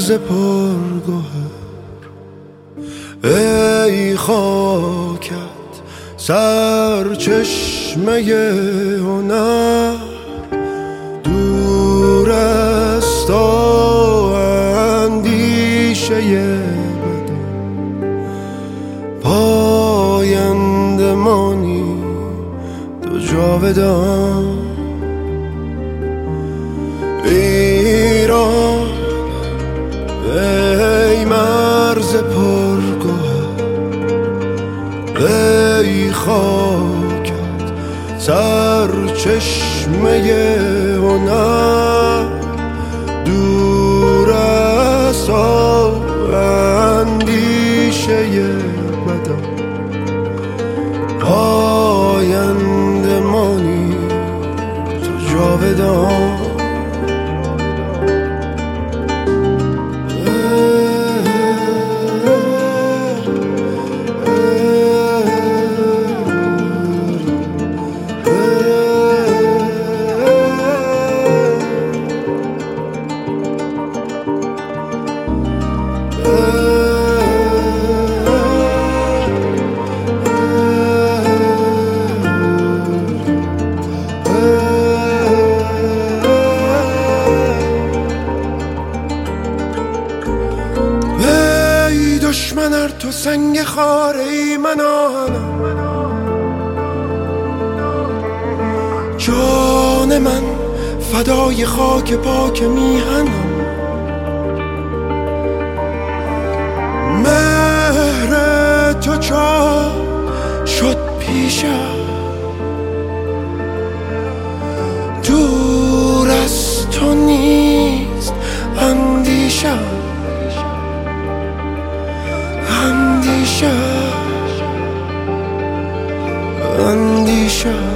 مرز پرگوهر، ای خاکت سرچشمه هنر، دور است اندیشه بدم، پاینده مانی تو جاودان. ایران ای مرز پرگوهر، ای خاکت سرچشمه هنر، دور است اندیشه بدم، پاینده مانی تو جاودان. دشمن ار تو سنگ خاره ای من آهنم، جان من فدای خاک پاک میهنم. مهر تو چا شد پیشم، دور از تو نیست اندیشم، اندیشه